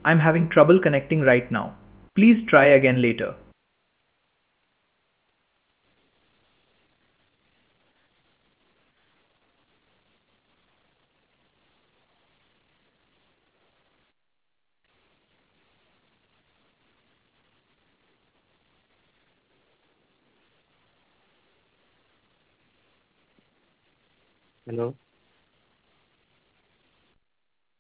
I'm having trouble connecting right now. Please try again later. Hello.